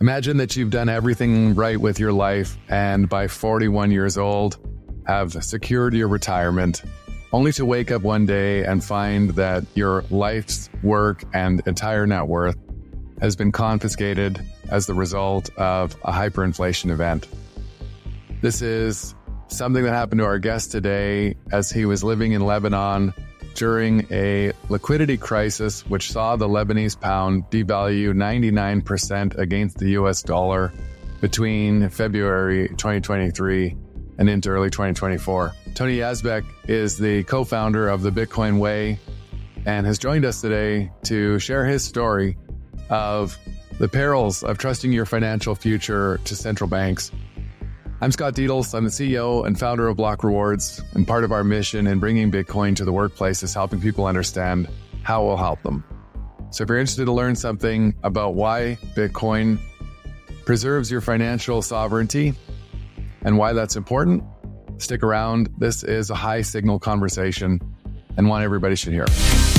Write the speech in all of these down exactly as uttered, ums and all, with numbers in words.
Imagine that you've done everything right with your life and by forty-one years old have secured your retirement, only to wake up one day and find that your life's work and entire net worth has been confiscated as the result of a hyperinflation event. This is something that happened to our guest today as he was living in Lebanon during a liquidity crisis, which saw the Lebanese pound devalue ninety-nine percent against the U S dollar between February twenty twenty-three and into early twenty twenty-four. Tony Yazbek is the co-founder of the Bitcoin Way and has joined us today to share his story of the perils of trusting your financial future to central banks. I'm Scott Dietels. I'm the C E O and founder of Block Rewards, and part of our mission in bringing Bitcoin to the workplace is helping people understand how it will help them. So if you're interested to learn something about why Bitcoin preserves your financial sovereignty and why that's important, stick around. This is a high signal conversation and one everybody should hear.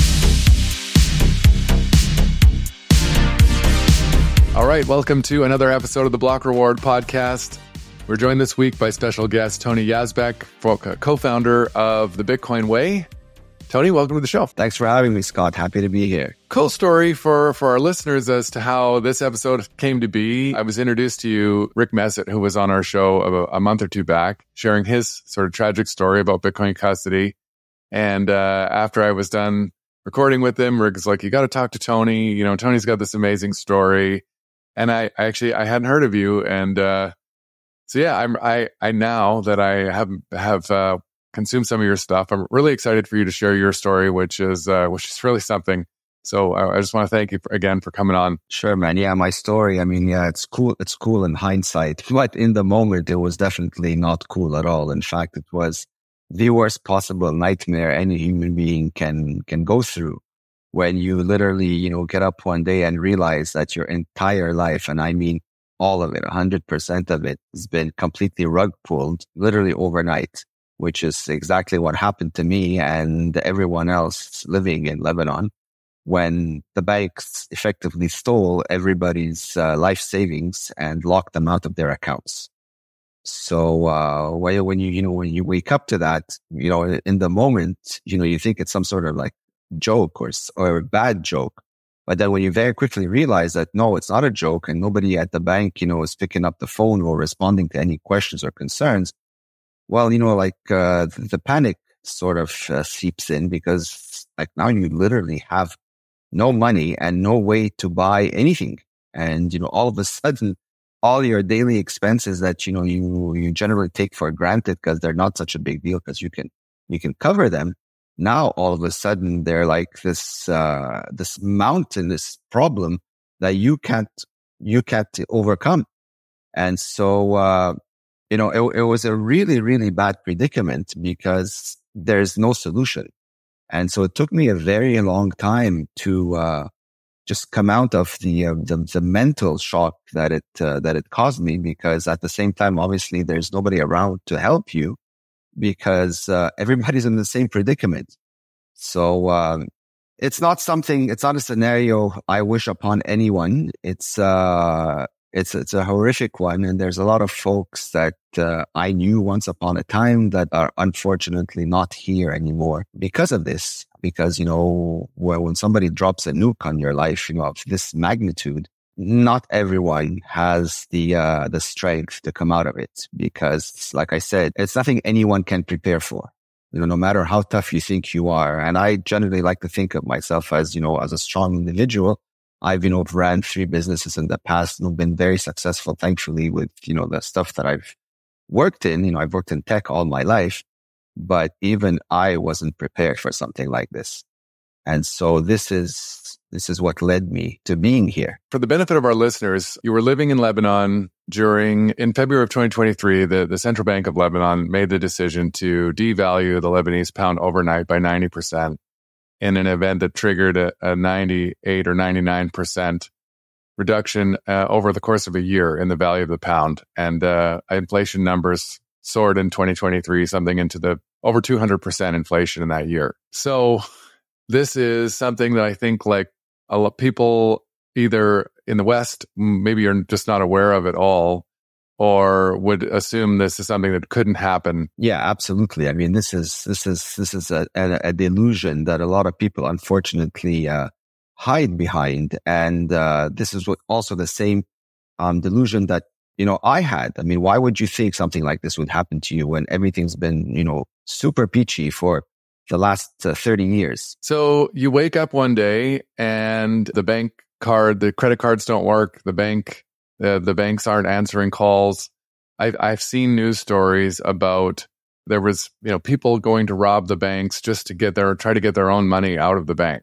All right, welcome to another episode of the Block Reward podcast. We're joined this week by special guest Tony Yazbek, co-founder of the Bitcoin Way. Tony, welcome to the show. Thanks for having me, Scott. Happy to be here. Cool story for, for our listeners as to how this episode came to be. I was introduced to you, Rick Messett, who was on our show a, a month or two back, sharing his sort of tragic story about Bitcoin custody. And uh, after I was done recording with him, Rick was like, you got to talk to Tony. You know, Tony's got this amazing story. And I, I actually, I hadn't heard of you. And uh, so, yeah, I'm, I, I now that I have, have uh, consumed some of your stuff, I'm really excited for you to share your story, which is, uh, which is really something. So I, I just want to thank you for, again for coming on. Sure, man. Yeah, my story. I mean, yeah, it's cool. It's cool in hindsight, but in the moment, it was definitely not cool at all. In fact, it was the worst possible nightmare any human being can can go through. When you literally, you know, get up one day and realize that your entire life, and I mean all of it, one hundred percent of it, has been completely rug pulled, literally overnight, which is exactly what happened to me and everyone else living in Lebanon when the banks effectively stole everybody's uh, life savings and locked them out of their accounts. So uh, when you, you know, when you wake up to that, you know, in the moment, you know, you think it's some sort of like joke or, or a bad joke. But then when you very quickly realize that, no, it's not a joke and nobody at the bank, you know, is picking up the phone or responding to any questions or concerns, well, you know, like uh, the panic sort of uh, seeps in because like now you literally have no money and no way to buy anything. And, you know, all of a sudden, all your daily expenses that, you know, you, you generally take for granted because they're not such a big deal because you can, you can cover them. Now, all of a sudden, they're like this, uh, this mountain, this problem that you can't, you can't overcome. And so, uh, you know, it, it was a really, really bad predicament because there's no solution. And so it took me a very long time to, uh, just come out of the, uh, the, the mental shock that it, uh, that it caused me, because at the same time, obviously there's nobody around to help you because, uh, everybody's in the same predicament. So, um, it's not something, it's not a scenario I wish upon anyone. It's, uh, It's it's a horrific one, and there's a lot of folks that uh, I knew once upon a time that are unfortunately not here anymore because of this. Because, you know, when, when somebody drops a nuke on your life, you know, of this magnitude, not everyone has the uh, the strength to come out of it. Because, like I said, it's nothing anyone can prepare for. You know, no matter how tough you think you are, and I generally like to think of myself as, you know, as a strong individual. I've, you know, ran three businesses in the past and been very successful, thankfully, with, you know, the stuff that I've worked in. You know, I've worked in tech all my life, but even I wasn't prepared for something like this. And so this is, this is what led me to being here. For the benefit of our listeners, you were living in Lebanon during, in February of twenty twenty-three, the, the Central Bank of Lebanon made the decision to devalue the Lebanese pound overnight by ninety percent. In an event that triggered a, a ninety-eight or ninety-nine percent reduction uh, over the course of a year in the value of the pound. And uh, inflation numbers soared in twenty twenty-three, something into the over two hundred percent inflation in that year. So this is something that I think like a lot of people either in the West, maybe you're just not aware of it all, or would assume this is something that couldn't happen. Yeah, absolutely. I mean, this is this is this is a, a, a delusion that a lot of people, unfortunately, uh, hide behind, and uh, this is what also the same um, delusion that you know I had. I mean, why would you think something like this would happen to you when everything's been you know super peachy for the last uh, thirty years? So you wake up one day and the bank card, the credit cards don't work. The bank. The, the banks aren't answering calls. I've, I've seen news stories about there was, you know, people going to rob the banks just to get their, try to get their own money out of the bank.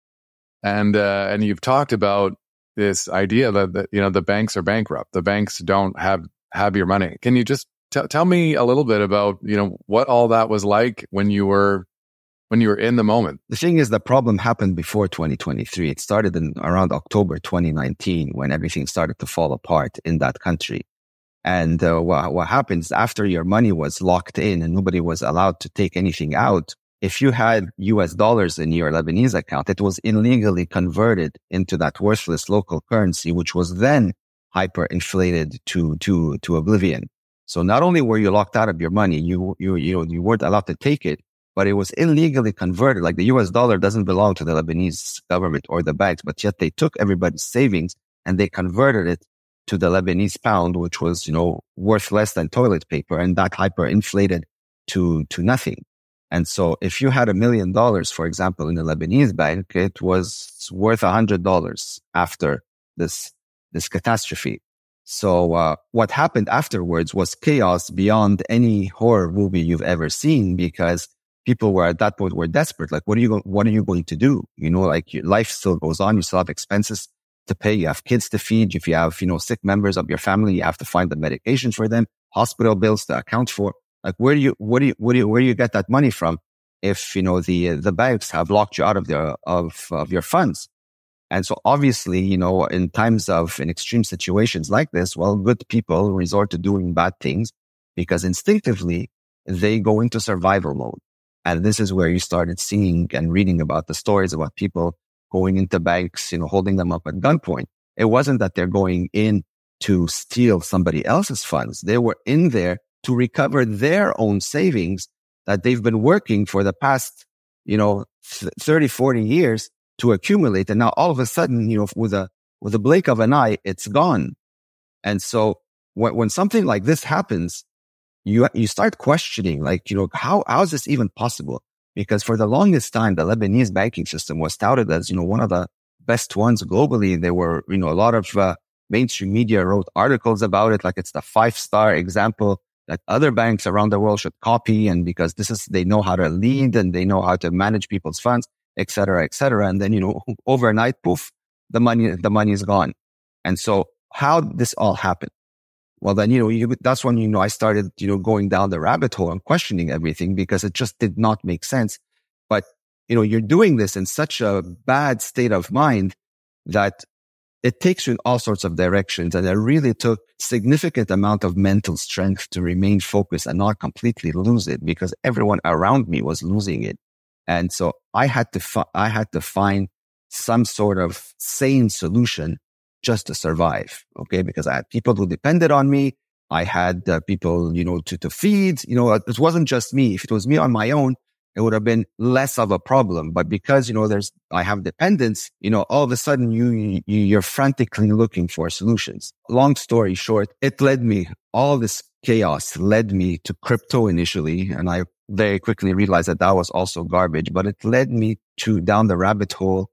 And, uh, and you've talked about this idea that, that, you know, the banks are bankrupt. The banks don't have, have your money. Can you just t- tell me a little bit about, you know, what all that was like when you were when you were in the moment? The thing is, the problem happened before twenty twenty-three. It started in around October twenty nineteen when everything started to fall apart in that country. And uh, what, what happens after your money was locked in and nobody was allowed to take anything out, if you had U S dollars in your Lebanese account, it was illegally converted into that worthless local currency, which was then hyperinflated to, to, to oblivion. So not only were you locked out of your money, you, you, you know, you weren't allowed to take it, but it was illegally converted. Like the U S dollar doesn't belong to the Lebanese government or the banks, but yet they took everybody's savings and they converted it to the Lebanese pound, which was, you know, worth less than toilet paper, and that hyperinflated to, to nothing. And so if you had a million dollars, for example, in the Lebanese bank, it was worth a hundred dollars after this, this catastrophe. So, uh, what happened afterwards was chaos beyond any horror movie you've ever seen, because people were at that point were desperate. Like, what are you going, what are you going to do? You know, like your life still goes on. You still have expenses to pay. You have kids to feed. If you have, you know, sick members of your family, you have to find the medication for them, hospital bills to account for. Like, where do you, what do you, what do you, where do you get that money from if, you know, the, the banks have locked you out of their, of, of your funds? And so obviously, you know, in times of, in extreme situations like this, well, good people resort to doing bad things because instinctively they go into survival mode. And this is where you started seeing and reading about the stories about people going into banks, you know, holding them up at gunpoint. It wasn't that they're going in to steal somebody else's funds. They were in there to recover their own savings that they've been working for the past, you know, thirty, forty years to accumulate. And now all of a sudden, you know, with a, with a blink of an eye, it's gone. And so when, when something like this happens, you, you start questioning, like, you know, how, how is this even possible? Because for the longest time, the Lebanese banking system was touted as, you know, one of the best ones globally. There were, you know, a lot of uh, mainstream media wrote articles about it, like it's the five-star example that other banks around the world should copy. And because this is, they know how to lead and they know how to manage people's funds, et cetera, et cetera. And then, you know, overnight, poof, the money, the money is gone. And so how did this all happen? Well, then, you know, you, that's when, you know, I started, you know, going down the rabbit hole and questioning everything because it just did not make sense. But, you know, you're doing this in such a bad state of mind that it takes you in all sorts of directions. And it really took significant amount of mental strength to remain focused and not completely lose it because everyone around me was losing it. And so I had to, fi- I had to find some sort of sane solution just to survive. Okay. Because I had people who depended on me. I had uh, people, you know, to, to feed, you know, it wasn't just me. If it was me on my own, it would have been less of a problem. But because, you know, there's, I have dependents, you know, all of a sudden you, you, you're frantically looking for solutions. Long story short, it led me, all this chaos led me to crypto initially. And I very quickly realized that that was also garbage, but it led me to down the rabbit hole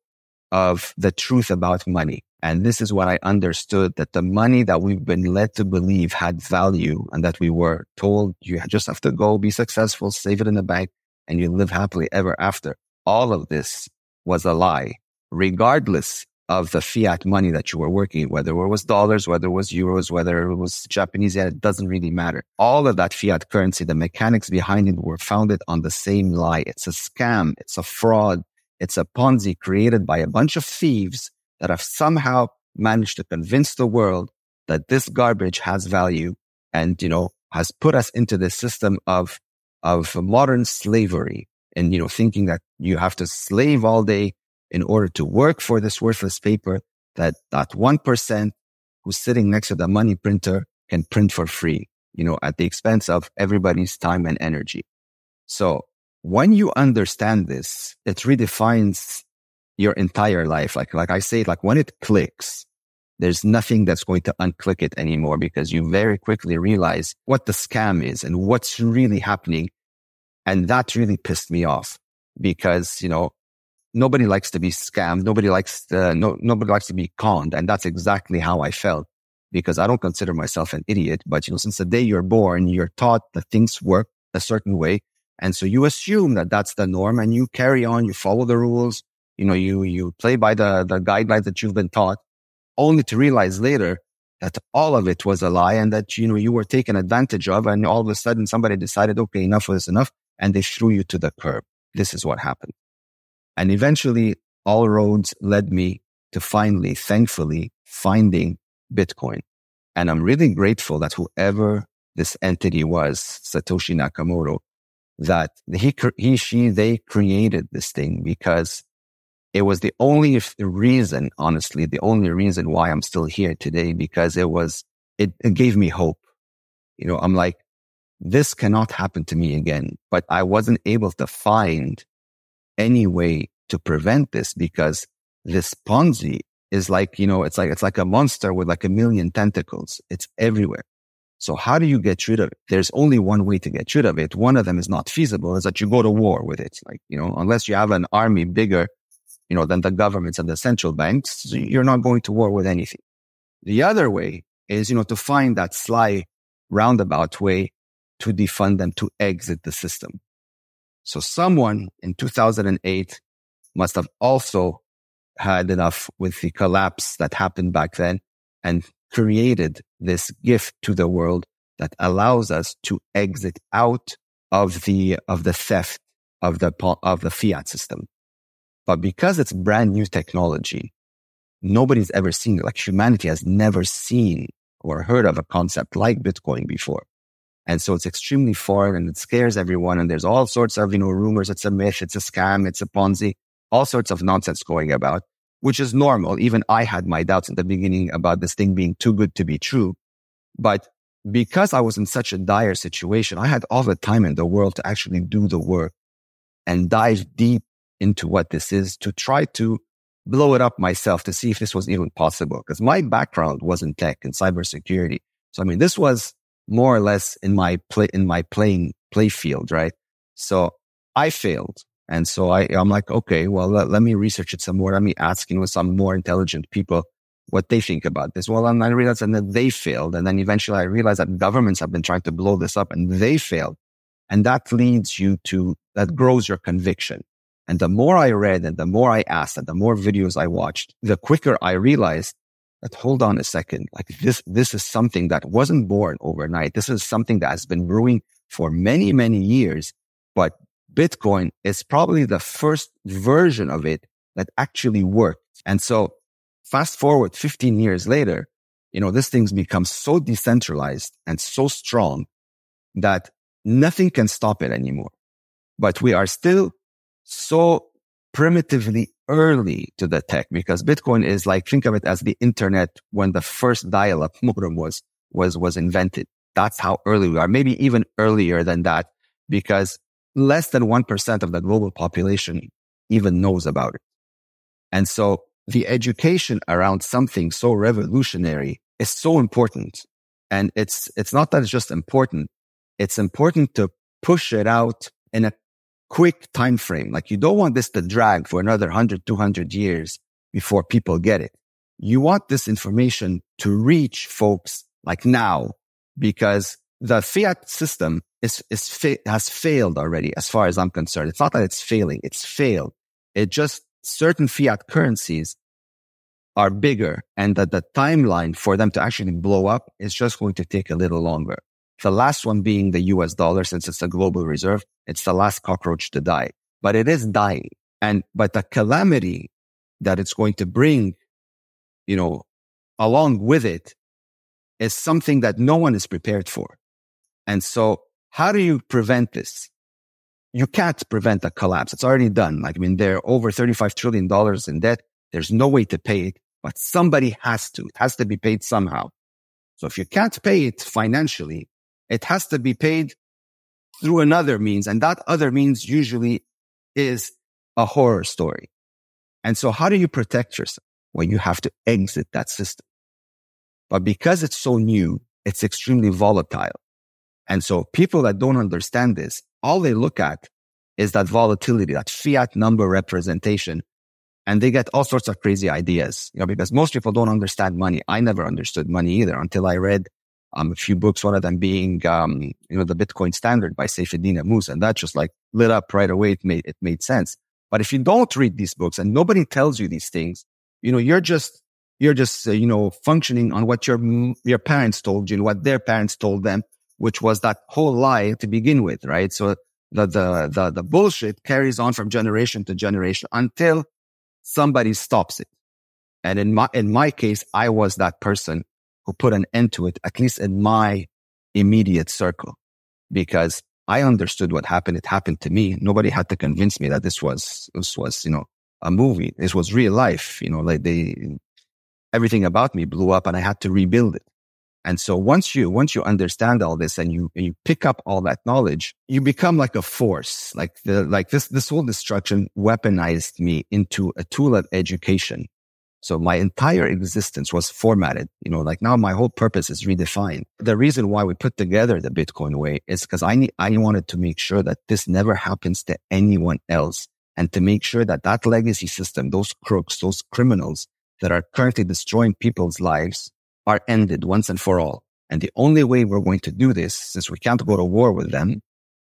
of the truth about money. And this is when I understood that the money that we've been led to believe had value and that we were told you just have to go be successful, save it in the bank, and you live happily ever after. All of this was a lie, regardless of the fiat money that you were working, whether it was dollars, whether it was euros, whether it was Japanese yen, it doesn't really matter. All of that fiat currency, the mechanics behind it were founded on the same lie. It's a scam. It's a fraud. It's a Ponzi created by a bunch of thieves that have somehow managed to convince the world that this garbage has value and, you know, has put us into this system of, of modern slavery and, you know, thinking that you have to slave all day in order to work for this worthless paper. that that one percent who's sitting next to the money printer can print for free, you know, at the expense of everybody's time and energy. So when you understand this, it redefines your entire life. Like, like I say, like when it clicks, there's nothing that's going to unclick it anymore, because you very quickly realize what the scam is and what's really happening. And that really pissed me off, because, you know, nobody likes to be scammed. Nobody likes to, no, nobody likes to be conned. And that's exactly how I felt, because I don't consider myself an idiot. But, you know, since the day you're born, you're taught that things work a certain way. And so you assume that that's the norm, and you carry on, you follow the rules, you know, you, you play by the, the guidelines that you've been taught, only to realize later that all of it was a lie, and that, you know, you were taken advantage of. And all of a sudden somebody decided, okay, enough was enough. And they threw you to the curb. This is what happened. And eventually all roads led me to finally, thankfully, finding Bitcoin. And I'm really grateful that whoever this entity was, Satoshi Nakamoto, that he, he, she, they created this thing, because it was the only reason, honestly, the only reason why I'm still here today, because it was, it, it gave me hope. You know, I'm like, this cannot happen to me again, but I wasn't able to find any way to prevent this, because this Ponzi is like, you know, it's like, it's like a monster with like a million tentacles. It's everywhere. So how do you get rid of it? There's only one way to get rid of it. One of them is not feasible, is that you go to war with it. Like, you know, unless you have an army bigger, you know, than the governments and the central banks, you're not going to war with anything. The other way is, you know, to find that sly roundabout way to defund them, to exit the system. So someone in two thousand eight must have also had enough with the collapse that happened back then, and created this gift to the world that allows us to exit out of the, of the theft of the, of the fiat system. But because it's brand new technology, nobody's ever seen it. Like, humanity has never seen or heard of a concept like Bitcoin before. And so it's extremely foreign, and it scares everyone. And there's all sorts of, you know, rumors. It's a myth. It's a scam. It's a Ponzi, all sorts of nonsense going about, which is normal. Even I had my doubts in the beginning about this thing being too good to be true. But because I was in such a dire situation, I had all the time in the world to actually do the work and dive deep into what this is, to try to blow it up myself, to see if this was even possible. Because my background was in tech and cybersecurity. So, I mean, this was more or less in my play, in my playing play field, right? So I failed. And so I, I'm like, okay, well, let, let me research it some more. Let me ask, you know, some more intelligent people what they think about this. Well, and I realized that they failed. And then eventually I realized that governments have been trying to blow this up, and they failed. And that leads you to, that grows your conviction. And the more I read, and the more I asked, and the more videos I watched, the quicker I realized that, hold on a second, like this, this is something that wasn't born overnight. This is something that has been brewing for many, many years. But Bitcoin is probably the first version of it that actually worked. And so fast forward fifteen years later, you know, this thing's become so decentralized and so strong that nothing can stop it anymore. But we are still so primitively early to the tech, because Bitcoin is like, think of it as the internet when the first dial-up modem was, was, was invented. That's how early we are, maybe even earlier than that, because less than one percent of the global population even knows about it. And so the education around something so revolutionary is so important. And it's, it's not that it's just important. It's important to push it out in a quick time frame. Like, you don't want this to drag for another one hundred, two hundred years before people get it. You want this information to reach folks like now, because the fiat system is, is fa- has failed already, as far as I'm concerned. It's not that it's failing. It's failed. It just, certain fiat currencies are bigger, and that the timeline for them to actually blow up is just going to take a little longer. The last one being the U S dollar, since it's a global reserve, it's the last cockroach to die, but it is dying. And, but the calamity that it's going to bring, you know, along with it is something that no one is prepared for. And so how do you prevent this? You can't prevent a collapse. It's already done. Like, I mean, they're over thirty-five trillion dollars in debt. There's no way to pay it. but somebody has to. It has to be paid somehow. So if you can't pay it financially, it has to be paid through another means. And that other means usually is a horror story. And so how do you protect yourself? Well, you have to exit that system. But because it's so new, it's extremely volatile. And so people that don't understand this, all they look at is that volatility, that fiat number representation. And they get all sorts of crazy ideas, you know, because most people don't understand money. I never understood money either until I read um, a few books, one of them being, um, you know, the Bitcoin Standard by Saifedean Ammous. And that just like lit up right away. It made, it made sense. But if you don't read these books and nobody tells you these things, you know, you're just, you're just, uh, you know, functioning on what your, your parents told you, what their parents told them, which was that whole lie to begin with, right? So the, the, the, the bullshit carries on from generation to generation until somebody stops it. And in my, in my case, I was that person who put an end to it, at least in my immediate circle, because I understood what happened. It happened to me. Nobody had to convince me that this was, this was, you know, a movie. This was real life. You know, like they, everything about me blew up and I had to rebuild it. And so once you, once you understand all this and you, you pick up all that knowledge, you become like a force. Like the, like this, this whole destruction weaponized me into a tool of education. So my entire existence was formatted, you know, like now my whole purpose is redefined. The reason why we put together the Bitcoin Way is because I need, I wanted to make sure that this never happens to anyone else. And to make sure that that legacy system, those crooks, those criminals that are currently destroying people's lives are ended once and for all. And the only way we're going to do this, since we can't go to war with them,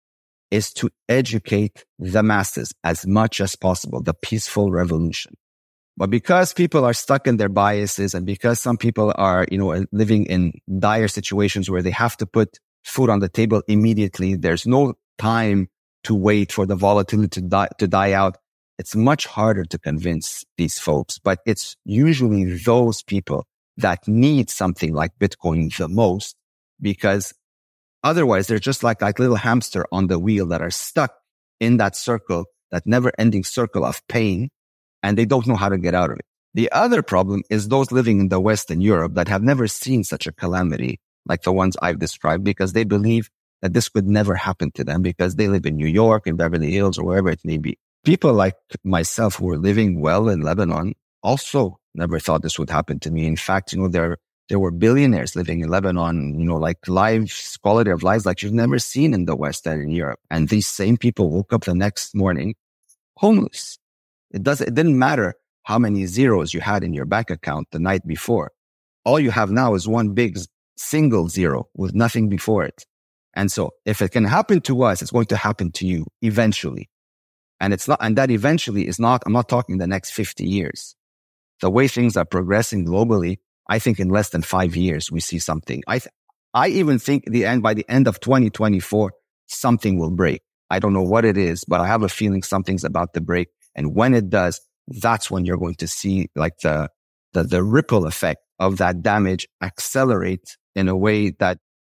is to educate the masses as much as possible, the peaceful revolution. But because people are stuck in their biases and because some people are, you know, living in dire situations where they have to put food on the table immediately, there's no time to wait for the volatility to die, to die out. It's much harder to convince these folks, but it's usually those people that need something like Bitcoin the most, because otherwise they're just like, like little hamster on the wheel that are stuck in that circle, that never ending circle of pain, and they don't know how to get out of it. The other problem is those living in the West and Europe that have never seen such a calamity like the ones I've described, because they believe that this could never happen to them because they live in New York, in Beverly Hills, or wherever it may be. People like myself who were living well in Lebanon also never thought this would happen to me. In fact, you know, there, there were billionaires living in Lebanon, you know, like lives, quality of lives like you've never seen in the West and in Europe. And these same people woke up the next morning homeless. It doesn't, it didn't matter how many zeros you had in your bank account the night before. All you have now is one big single zero with nothing before it. And so if it can happen to us, it's going to happen to you eventually. And it's not, and that eventually is not, I'm not talking the next fifty years. The way things are progressing globally, I think in less than five years, we see something. I, th- I even think the end, by the end of twenty twenty-four, something will break. I don't know what it is, but I have a feeling something's about to break. And when it does, that's when you're going to see like the, the, the ripple effect of that damage accelerate in a way that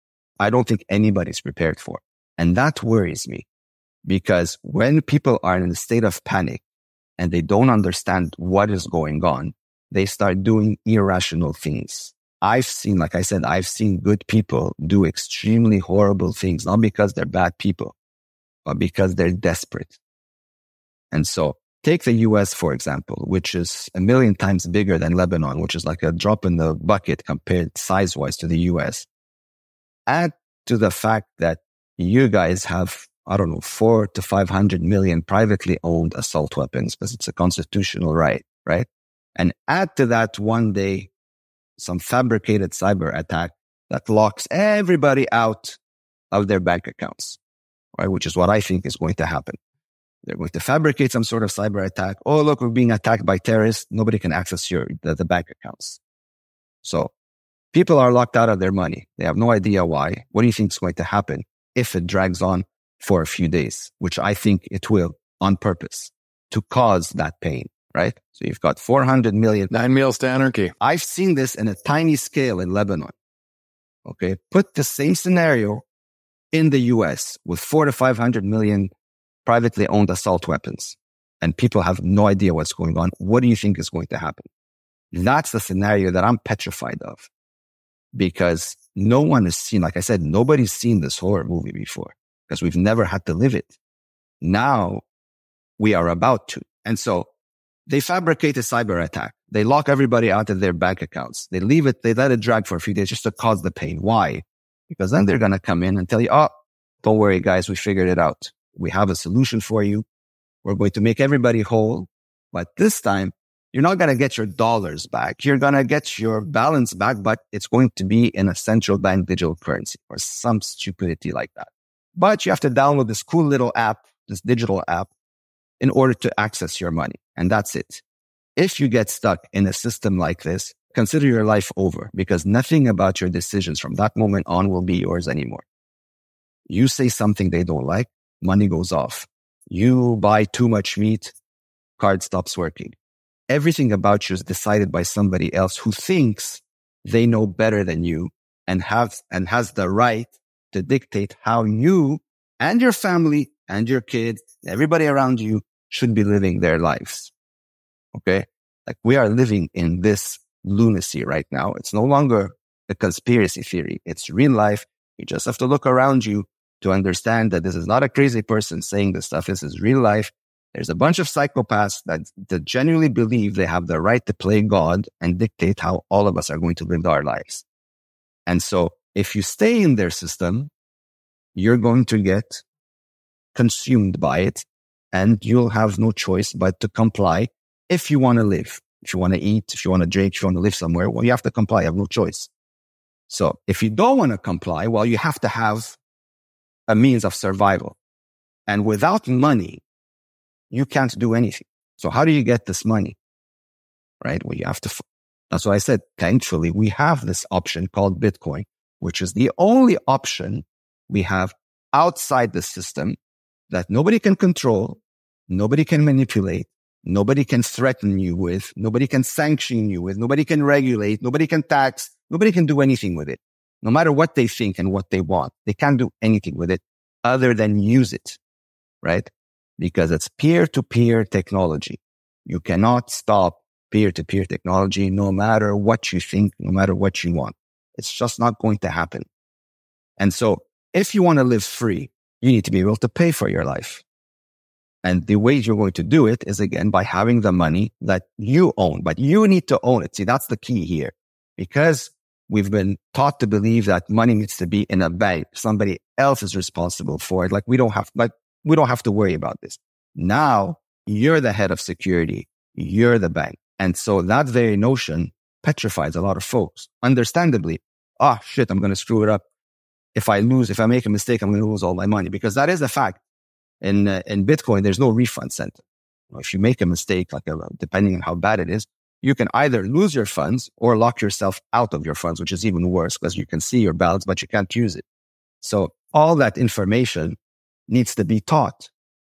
I don't think anybody's prepared for. And that worries me, because when people are in a state of panic and they don't understand what is going on, they start doing irrational things. I've seen, like I said, I've seen good people do extremely horrible things, not because they're bad people, but because they're desperate. And so take the U S, for example, which is a million times bigger than Lebanon, which is like a drop in the bucket compared size-wise to the U S. Add to the fact that you guys have, I don't know, four to five hundred million privately owned assault weapons because it's a constitutional right, right? And add to that one day some fabricated cyber attack that locks everybody out of their bank accounts, right? Which is what I think is going to happen. They're going to fabricate some sort of cyber attack. Oh, look, we're being attacked by terrorists. Nobody can access your the, the bank accounts. So people are locked out of their money. They have no idea why. What do you think is going to happen if it drags on for a few days, which I think it will on purpose to cause that pain, right? So you've got four hundred million. Nine meals to anarchy. I've seen this in a tiny scale in Lebanon. Okay. Put the same scenario in the U S with four to five hundred million privately owned assault weapons, and people have no idea what's going on. What do you think is going to happen? That's the scenario that I'm petrified of, because no one has seen, like I said, nobody's seen this horror movie before because we've never had to live it. Now we are about to. And so they fabricate a cyber attack. They lock everybody out of their bank accounts. They leave it, they let it drag for a few days just to cause the pain. Why? Because then they're going to come in and tell you, oh, don't worry, guys, we figured it out. We have a solution for you. We're going to make everybody whole. But this time, you're not going to get your dollars back. You're going to get your balance back, but it's going to be in a central bank digital currency or some stupidity like that. But you have to download this cool little app, this digital app, in order to access your money. And that's it. If you get stuck in a system like this, consider your life over, because nothing about your decisions from that moment on will be yours anymore. You say something they don't like, money goes off. You buy too much meat, card stops working. Everything about you is decided by somebody else who thinks they know better than you and have and has the right to dictate how you and your family and your kids, everybody around you should be living their lives. Okay? Like, we are living in this lunacy right now. It's no longer a conspiracy theory. It's real life. You just have to look around you to understand that this is not a crazy person saying this stuff. This is real life. There's a bunch of psychopaths that, that genuinely believe they have the right to play God and dictate how all of us are going to live our lives. And so if you stay in their system, you're going to get consumed by it, and you'll have no choice but to comply if you want to live. If you want to eat, if you want to drink, if you want to live somewhere, well, you have to comply. You have no choice. So if you don't want to comply, well, you have to have a means of survival. And without money, you can't do anything. So how do you get this money? Right? Well, you have to, f- that's why I said, thankfully, we have this option called Bitcoin, which is the only option we have outside the system that nobody can control, nobody can manipulate, nobody can threaten you with, nobody can sanction you with, nobody can regulate, nobody can tax, nobody can do anything with it. No matter what they think and what they want, they can't do anything with it other than use it, right? Because it's peer-to-peer technology. You cannot stop peer-to-peer technology no matter what you think, no matter what you want. It's just not going to happen. And so if you want to live free, you need to be able to pay for your life. And the way you're going to do it is, again, by having the money that you own, but you need to own it. See, that's the key here, because we've been taught to believe that money needs to be in a bank. Somebody else is responsible for it. Like we don't have, like we don't have to worry about this. Now you're the head of security. You're the bank. And so that very notion petrifies a lot of folks. Understandably, ah, oh, shit, I'm going to screw it up. If I lose, if I make a mistake, I'm going to lose all my money, because that is a fact. In, uh, in Bitcoin, there's no refund center. If you make a mistake, like a, depending on how bad it is, you can either lose your funds or lock yourself out of your funds, which is even worse because you can see your balance, but you can't use it. So all that information needs to be taught.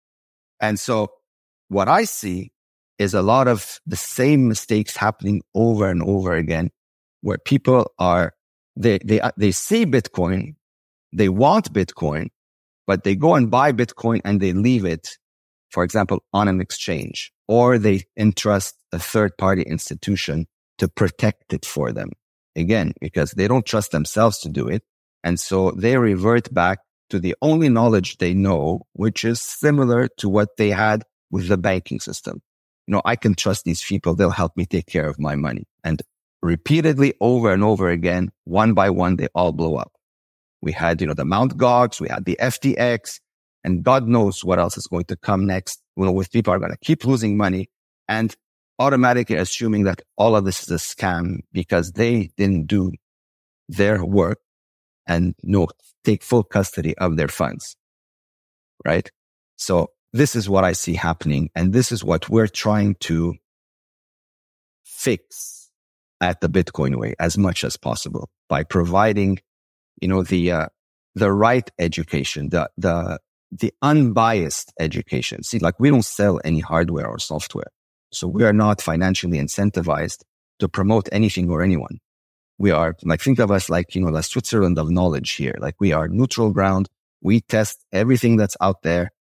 And so what I see is a lot of the same mistakes happening over and over again, where people are, they, they, they see Bitcoin, they want Bitcoin, but they go and buy Bitcoin and they leave it, for example, on an exchange, or they entrust a third-party institution to protect it for them. Again, because they don't trust themselves to do it. And so they revert back to the only knowledge they know, which is similar to what they had with the banking system. You know, I can trust these people. They'll help me take care of my money. And repeatedly, over and over again, one by one, they all blow up. We had, you know, the Mount Gox, we had the F T X, and God knows what else is going to come next. You know, with people are going to keep losing money and automatically assuming that all of this is a scam because they didn't do their work and no, take full custody of their funds. Right? So this is what I see happening. And this is what we're trying to fix at the Bitcoin way as much as possible by providing, you know, the, uh, the right education, the, the, the unbiased education. See, like we don't sell any hardware or software. So we are not financially incentivized to promote anything or anyone. We are like, think of us like, you know, the Switzerland of knowledge here. Like we are neutral ground. We test everything that's out there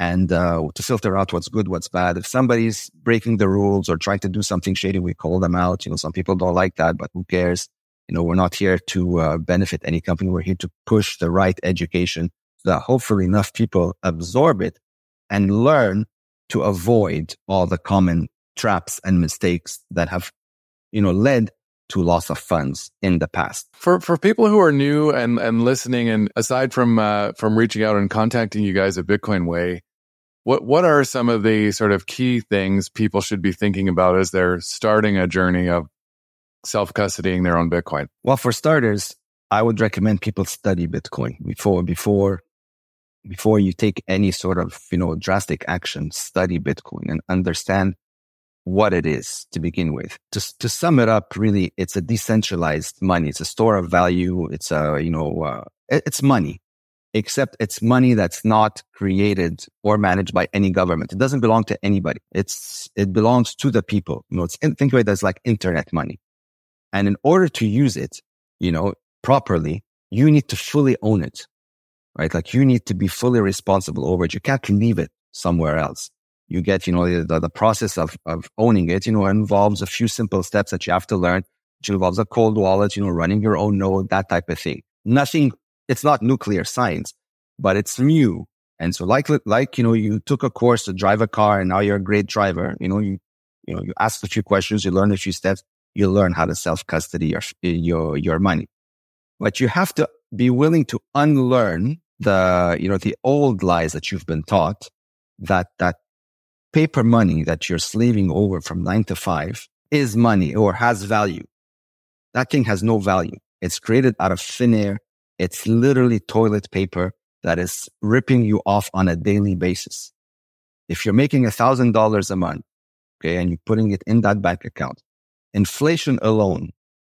and uh, to filter out what's good, what's bad. If somebody's breaking the rules or trying to do something shady, we call them out. You know, some people don't like that, but who cares? You know, we're not here to uh, benefit any company. We're here to push the right education so that hopefully enough people absorb it and learn to avoid all the common traps and mistakes that have, you know, led to loss of funds in the past. For for people who are new and, and listening, and aside from uh, from reaching out and contacting you guys at Bitcoin Way, what what are some of the sort of key things people should be thinking about as they're starting a journey of self-custodying their own Bitcoin? Well, for starters, I would recommend people study Bitcoin before before before you take any sort of, you know, drastic action. Study Bitcoin and understand what it is to begin with. To, to sum it up, really, it's a decentralized money. It's a store of value. It's a, you know, uh, it's money, except it's money that's not created or managed by any government. It doesn't belong to anybody. It's, it belongs to the people. You know, it's, think of it as like internet money. And in order to use it, you know, properly, you need to fully own it, right? Like you need to be fully responsible over it. You can't leave it somewhere else. You get, you know, the, the process of, of owning it, you know, involves a few simple steps that you have to learn, which involves a cold wallet, you know, running your own node, that type of thing. Nothing, it's not nuclear science, but it's new. And so like, like, you know, you took a course to drive a car and now you're a great driver. You know, you, you know, you ask a few questions, you learn a few steps, you learn how to self-custody your, your, your money. But you have to be willing to unlearn the, you know, the old lies that you've been taught, that, that, paper money that you're slaving over from nine to five is money or has value. That thing has no value. It's created out of thin air. It's literally toilet paper that is ripping you off on a daily basis. If you're making a thousand dollars a month, okay, and you're putting it in that bank account, inflation alone,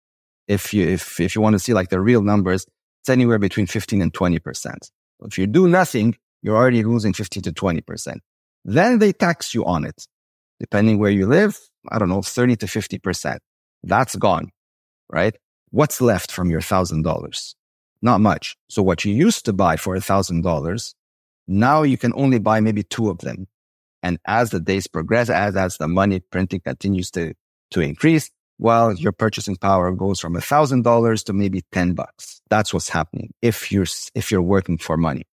if you, if, if you want to see like the real numbers, it's anywhere between fifteen and twenty percent. If you do nothing, you're already losing fifteen to twenty percent. Then they tax you on it. Depending where you live, I don't know, thirty to fifty percent. That's gone, right? What's left from your thousand dollars? Not much. So what you used to buy for a thousand dollars, now you can only buy maybe two of them. And as the days progress, as, as the money printing continues to, to increase, well, your purchasing power goes from a thousand dollars to maybe ten bucks. That's what's happening if you're, if you're working for money.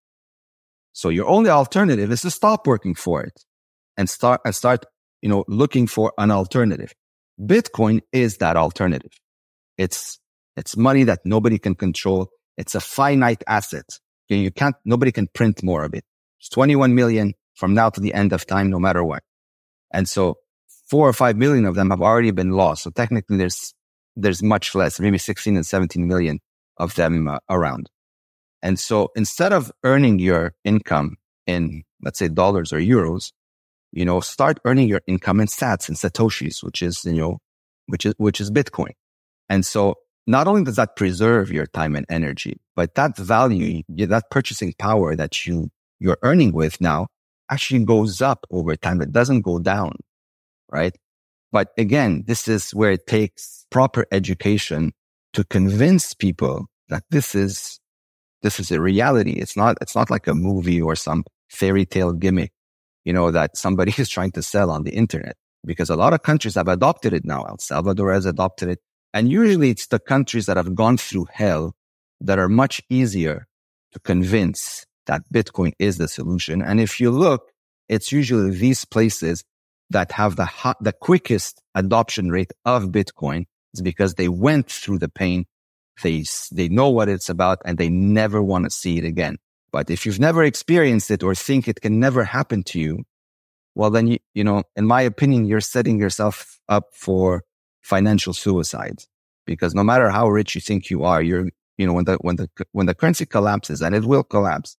So your only alternative is to stop working for it and start, and start, you know, looking for an alternative. Bitcoin is that alternative. It's, it's money that nobody can control. It's a finite asset. You can't, nobody can print more of it. It's twenty-one million from now to the end of time, no matter what. And so four or five million of them have already been lost. So technically there's, there's much less, maybe sixteen and seventeen million of them uh, around. And so instead of earning your income in, let's say, dollars or euros, you know, start earning your income in sats and satoshis, which is, you know, which is, which is Bitcoin. And so not only does that preserve your time and energy, but that value, that purchasing power that you, you're earning with now actually goes up over time. It doesn't go down, right? But again, this is where it takes proper education to convince people that this is This is a reality. It's not, it's not like a movie or some fairy tale gimmick, you know, that somebody is trying to sell on the internet, because a lot of countries have adopted it now. El Salvador has adopted it. And usually it's the countries that have gone through hell that are much easier to convince that Bitcoin is the solution. And if you look, it's usually these places that have the hot, the quickest adoption rate of Bitcoin is because they went through the pain. They, they know what it's about and they never want to see it again. But if you've never experienced it or think it can never happen to you, well, then, you, you know, in my opinion, you're setting yourself up for financial suicide, because no matter how rich you think you are, you're, you know, when the, when the, when the currency collapses, and it will collapse,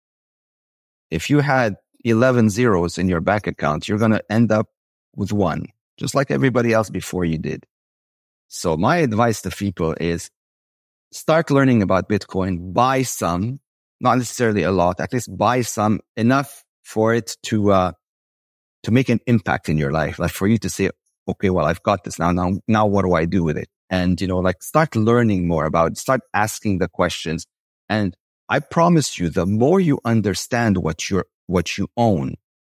if you had eleven zeros in your bank account, you're going to end up with one, just like everybody else before you did. So my advice to people is, start learning about Bitcoin, buy some, not necessarily a lot, at least buy some, enough for it to, uh, to make an impact in your life. Like for you to say, okay, well, I've got this now. Now, now what do I do with it? And, you know, like start learning more about it, start asking the questions. And I promise you, the more you understand what you're, what you own,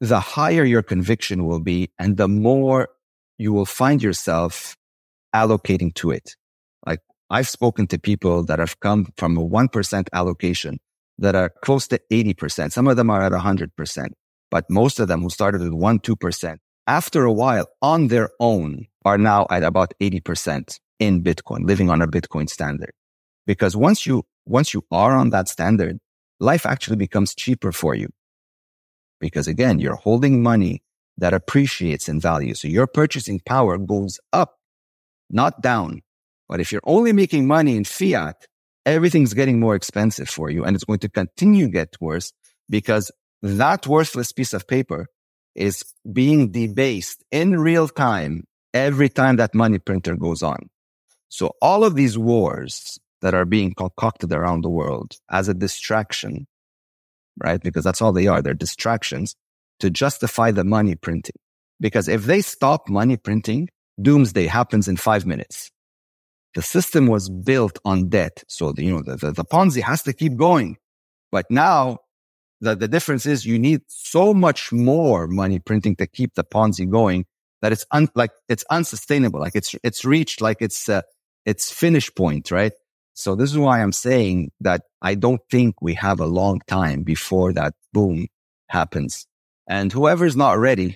the higher your conviction will be and the more you will find yourself allocating to it. Like I've spoken to people that have come from a one percent allocation that are close to eighty percent. Some of them are at one hundred percent, but most of them who started with one, two percent, after a while on their own are now at about eighty percent in Bitcoin, living on a Bitcoin standard. Because once you, once you are on that standard, life actually becomes cheaper for you. Because again, you're holding money that appreciates in value. So your purchasing power goes up, not down. But if you're only making money in fiat, everything's getting more expensive for you. And it's going to continue to get worse because that worthless piece of paper is being debased in real time every time that money printer goes on. So all of these wars that are being concocted around the world as a distraction, right? Because that's all they are. They're distractions to justify the money printing. Because if they stop money printing, doomsday happens in five minutes. The system was built on debt. So, the, you know, the, the, the Ponzi has to keep going. But now the, the difference is you need so much more money printing to keep the Ponzi going that it's un, like, it's unsustainable. Like it's, it's reached like it's, uh, it's finish point, right? So this is why I'm saying that I don't think we have a long time before that boom happens. And whoever's not ready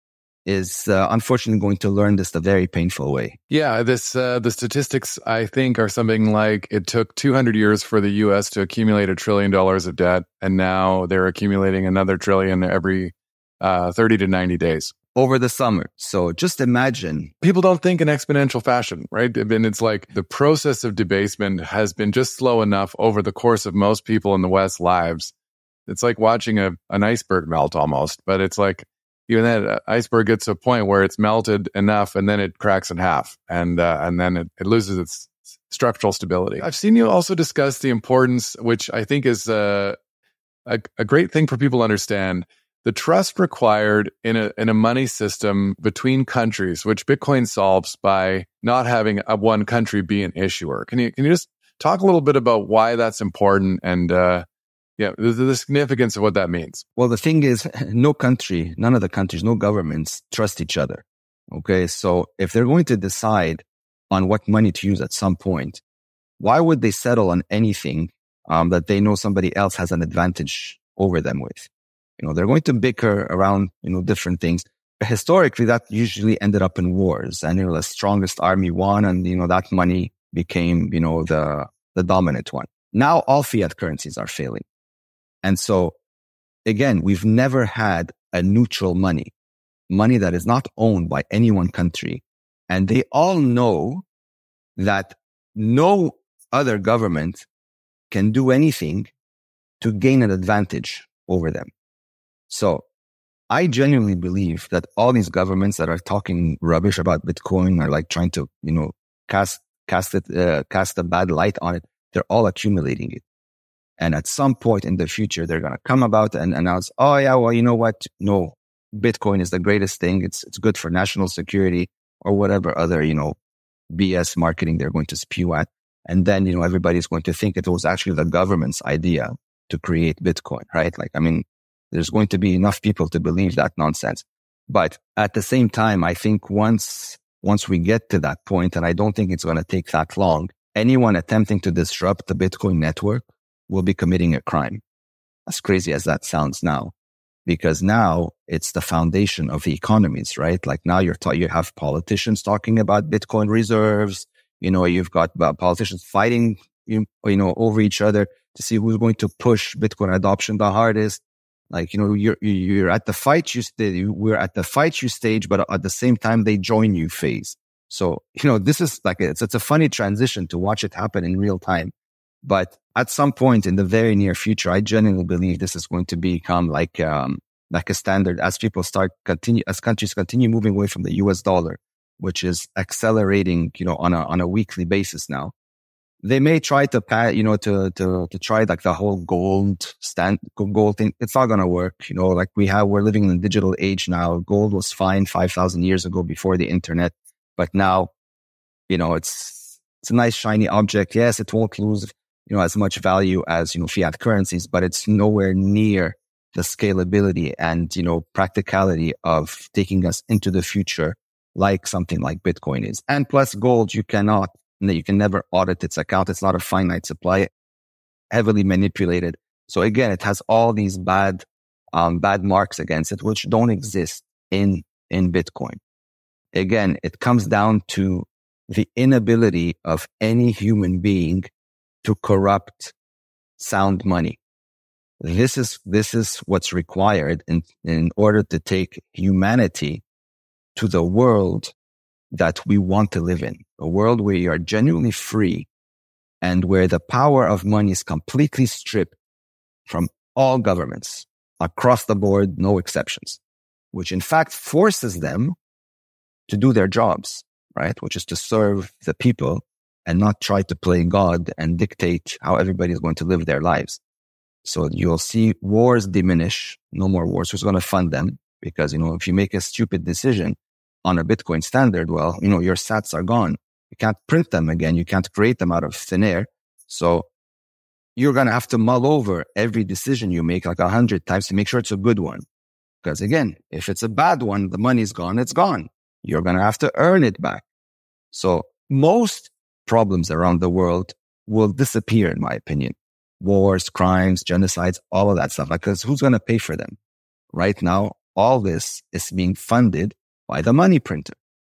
is uh, unfortunately going to learn this the very painful way. Yeah, this uh, the statistics, I think, are something like it took two hundred years for the U S to accumulate a trillion dollars of debt, and now they're accumulating another trillion every uh, thirty to ninety days. Over the summer. So just imagine. People don't think in exponential fashion, right? I mean, it's like the process of debasement has been just slow enough over the course of most people in the West's lives. It's like watching a an iceberg melt almost, but it's like even that iceberg gets to a point where it's melted enough and then it cracks in half and uh, and then it, it loses its structural stability. I've seen you also discuss the importance, which I think is uh, a, a great thing for people to understand, the trust required in a in a money system between countries, which Bitcoin solves by not having a one country be an issuer. Can you can you just talk a little bit about why that's important and uh, yeah, the, the significance of what that means? Well, the thing is, no country, none of the countries, no governments trust each other. Okay, so if they're going to decide on what money to use at some point, why would they settle on anything um, that they know somebody else has an advantage over them with? You know, they're going to bicker around, you know, different things. But historically, that usually ended up in wars, and, you know, the strongest army won, and, you know, that money became, you know, the, the dominant one. Now all fiat currencies are failing. And so again, we've never had a neutral money, money that is not owned by any one country. And they all know that no other government can do anything to gain an advantage over them. So I genuinely believe that all these governments that are talking rubbish about Bitcoin are like trying to, you know, cast, cast it, uh, cast a bad light on it. They're all accumulating it. And at some point in the future, they're going to come about and announce, oh yeah, well, you know what? No, Bitcoin is the greatest thing. It's, it's good for national security or whatever other, you know, B S marketing they're going to spew at. And then, you know, everybody's going to think it was actually the government's idea to create Bitcoin, right? Like, I mean, there's going to be enough people to believe that nonsense. But at the same time, I think once, once we get to that point, and I don't think it's going to take that long, anyone attempting to disrupt the Bitcoin network will be committing a crime. As crazy as that sounds now, because now it's the foundation of the economies, right? Like now you're ta- you have politicians talking about Bitcoin reserves. You know, you've got uh, politicians fighting, you, you know, over each other to see who's going to push Bitcoin adoption the hardest. Like, you know, you're, you're at the fight you stage, we're at the fight you stage, but at the same time, they join you phase. So, you know, this is like, it's, it's a funny transition to watch it happen in real time. But at some point in the very near future, I genuinely believe this is going to become like, um, like a standard as people start continue, as countries continue moving away from the U S dollar, which is accelerating, you know, on a, on a weekly basis now. They may try to, you know, to, to, to try like the whole gold stand, gold thing. It's not going to work. You know, like we have, we're living in a digital age now. Gold was fine five thousand years ago before the internet. But now, you know, it's, it's a nice shiny object. Yes, it won't lose, you know, as much value as, you know, fiat currencies, but it's nowhere near the scalability and, you know, practicality of taking us into the future like something like Bitcoin is. And plus gold, you cannot, you can never audit its account. It's not a finite supply, heavily manipulated. So again, it has all these bad, um, bad marks against it, which don't exist in, in Bitcoin. Again, it comes down to the inability of any human being to corrupt sound money. This is, this is what's required in, in order to take humanity to the world that we want to live in, a world where you are genuinely free and where the power of money is completely stripped from all governments across the board, no exceptions, which in fact forces them to do their jobs, right? Which is to serve the people and not try to play God and dictate how everybody is going to live their lives. So you'll see wars diminish, no more wars. Who's going to fund them? Because, you know, if you make a stupid decision on a Bitcoin standard, well, you know, your sats are gone. You can't print them again. You can't create them out of thin air. So you're going to have to mull over every decision you make like a hundred times to make sure it's a good one. Because again, if it's a bad one, the money's gone, it's gone. You're going to have to earn it back. So most problems around the world will disappear, in my opinion. Wars, crimes, genocides, all of that stuff. Because who's going to pay for them? Right now, all this is being funded by the money printer.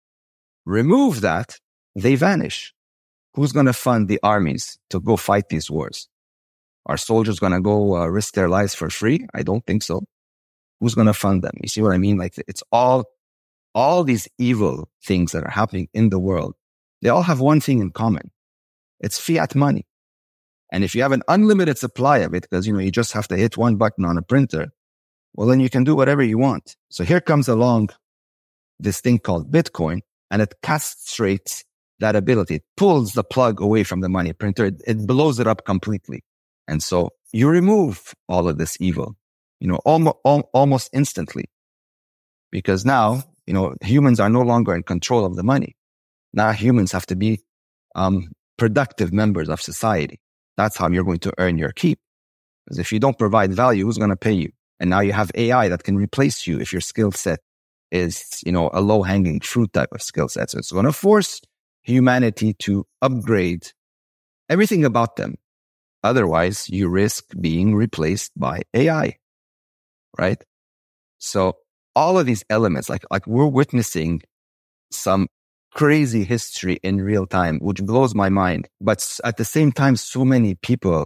Remove that, they vanish. Who's going to fund the armies to go fight these wars? Are soldiers going to go uh, risk their lives for free? I don't think so. Who's going to fund them? You see what I mean? Like it's all, all these evil things that are happening in the world. They all have one thing in common. It's fiat money. And if you have an unlimited supply of it, because, you know, you just have to hit one button on a printer, well, then you can do whatever you want. So here comes along this thing called Bitcoin, and it castrates that ability. It pulls the plug away from the money printer. It, it blows it up completely. And so you remove all of this evil, you know, almost, almost instantly. Because now, you know, humans are no longer in control of the money. Now humans have to be um, productive members of society. That's how you're going to earn your keep. Because if you don't provide value, who's going to pay you? And now you have A I that can replace you if your skill set is, you know, a low-hanging fruit type of skill set. So it's going to force humanity to upgrade everything about them. Otherwise, you risk being replaced by A I, right? So all of these elements, like, like we're witnessing some crazy history in real time, which blows my mind. But at the same time, so many people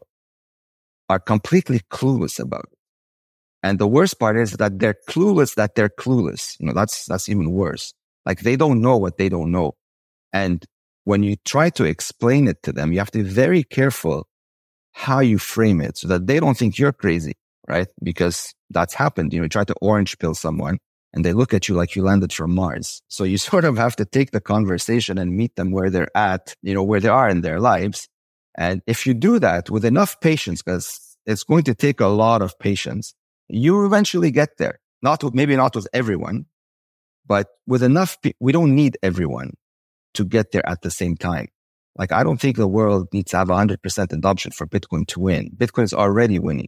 are completely clueless about it. And the worst part is that they're clueless that they're clueless. You know, that's, that's even worse. Like they don't know what they don't know. And when you try to explain it to them, you have to be very careful how you frame it so that they don't think you're crazy, right? Because that's happened. You know, you try to orange pill someone and they look at you like you landed from Mars. So you sort of have to take the conversation and meet them where they're at, you know, where they are in their lives. And if you do that with enough patience, because it's going to take a lot of patience, you eventually get there. Not with, maybe not with everyone, but with enough, pe- we don't need everyone to get there at the same time. Like, I don't think the world needs to have one hundred percent adoption for Bitcoin to win. Bitcoin is already winning.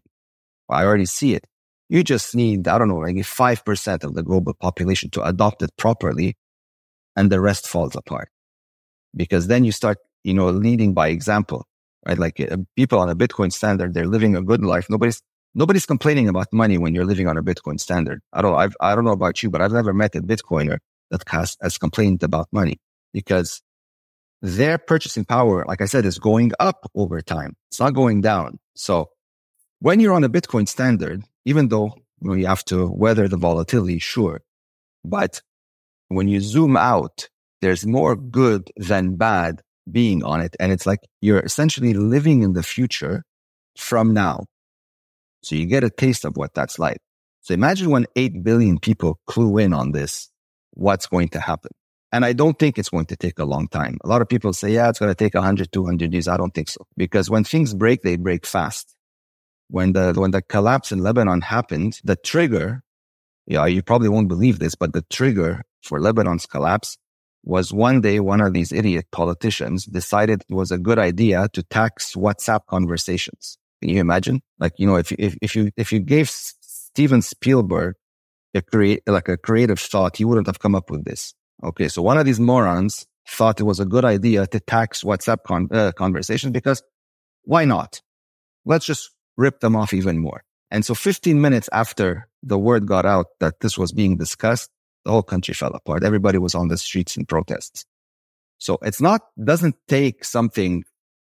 I already see it. You just need, I don't know, like five percent of the global population to adopt it properly, and the rest falls apart. Because then you start, you know, leading by example, right? Like uh, people on a Bitcoin standard, they're living a good life. Nobody's, nobody's complaining about money when you're living on a Bitcoin standard. I don't, I've, I don't know about you, but I've never met a Bitcoiner that has, has complained about money, because their purchasing power, like I said, is going up over time. It's not going down. So when you're on a Bitcoin standard, even though you know, you have to weather the volatility, sure, but when you zoom out, there's more good than bad being on it. And it's like you're essentially living in the future from now. So you get a taste of what that's like. So imagine when eight billion people clue in on this, what's going to happen. And I don't think it's going to take a long time. A lot of people say, yeah, it's going to take one hundred, two hundred years. I don't think so. Because when things break, they break fast. When the, when the collapse in Lebanon happened, the trigger, yeah, you probably won't believe this, but the trigger for Lebanon's collapse was one day one of these idiot politicians decided it was a good idea to tax WhatsApp conversations. Can you imagine? Like, you know, if, if, if you, if you gave Steven Spielberg, a create, like a creative thought, he wouldn't have come up with this. Okay, so one of these morons thought it was a good idea to tax WhatsApp con- uh, conversations because why not? Let's just rip them off even more. And so fifteen minutes after the word got out that this was being discussed, the whole country fell apart. Everybody was on the streets in protests. So it's not, doesn't take something